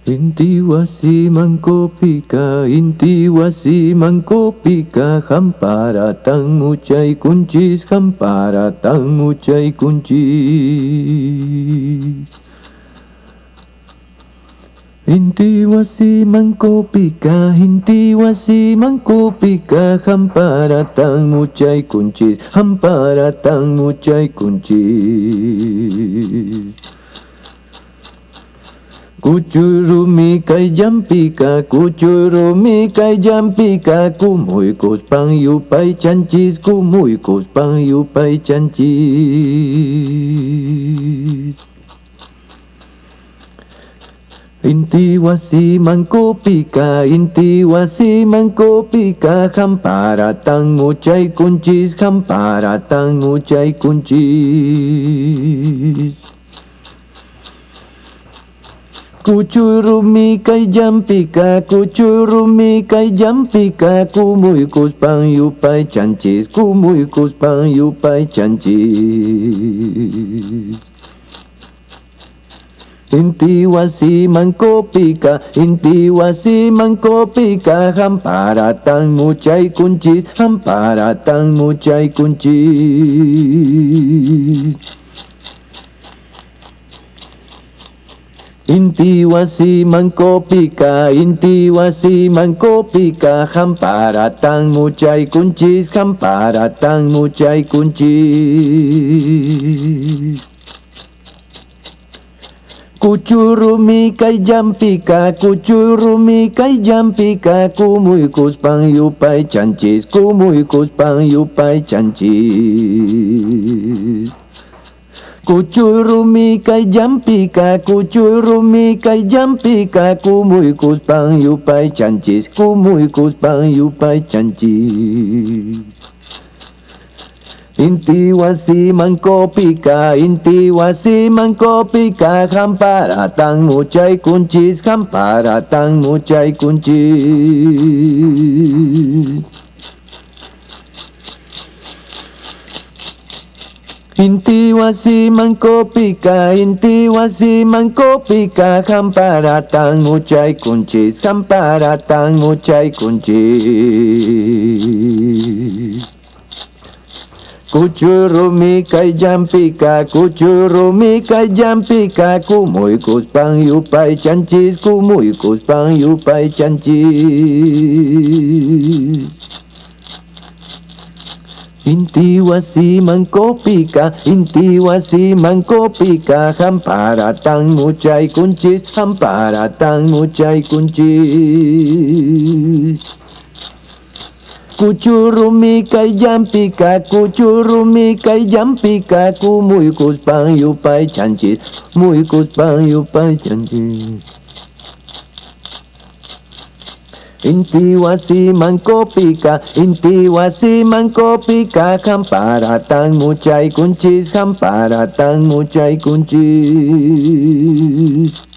Inti wasi mangkopika, inti wasi mangkopika, hamparatang muchay kunchis, hamparatang muchay kunchis. Inti wasi mangkopika, inti wasi mangkopika, hamparatang muchay kunchis, hamparatang muchay kunchis. Kuchurumi kay jampika, kuchurumi kay jampika, kumuykos pang yupay chanchis, kumuykos pang yupay chanchis. Inti wasi mangkopika, inti wasi mangkopika, hamparatang muchay kunchis, hamparatang muchay kunchis. Kuchurumi kay jampika, kuchurumi kay jampika, kumuykos pang yupay chanchis, kumuykos pang yupay chanchis. Inti wasi mangkopika, inti wasi mangkopika, hamparatang muchay kunchis, hamparatang muchay kunchis. Inti wasi mangkopika, inti wasi mangkopika, hamparatang muchay kunchis, hamparatang muchay kunchis. Kuchurumi kay jampika, kuchurumi kay jampika, kumuykos pang yupay chanchis, kumuykos pang yupay chanchis. Kuchurumi kay jampika, kuchurumi kay jampika, kumuykos pang yupay chanchis, kumuykos pang yupay chanchis. Inti wasi mangkopika, inti wasi mangkopika, hamparatang muchay kunchis, hamparatang muchay kunchis. Inti wasi mangkopika, inti wasi mangkopika, hamparatang muchay kunchis, hamparatang muchay kunchis. Kuchurumi kay jampika, kuchurumi kay jampika, kumuykos pang yupay chanchis, kumuykos pang yupay chanchis. Inti wasi mangkopika, inti wasi mangkopika, hamparatang muchay kunchis, hamparatang muchay kunchis. Kuchurumi kay jampika, kuchurumi kay jampika, kumuykos pang yupay chanchis, muykos pang yupay chanchis. Inti wasi mangkopika, inti wasi mangkopika, hamparatang muchay kunchis, hamparatang muchay kunchis.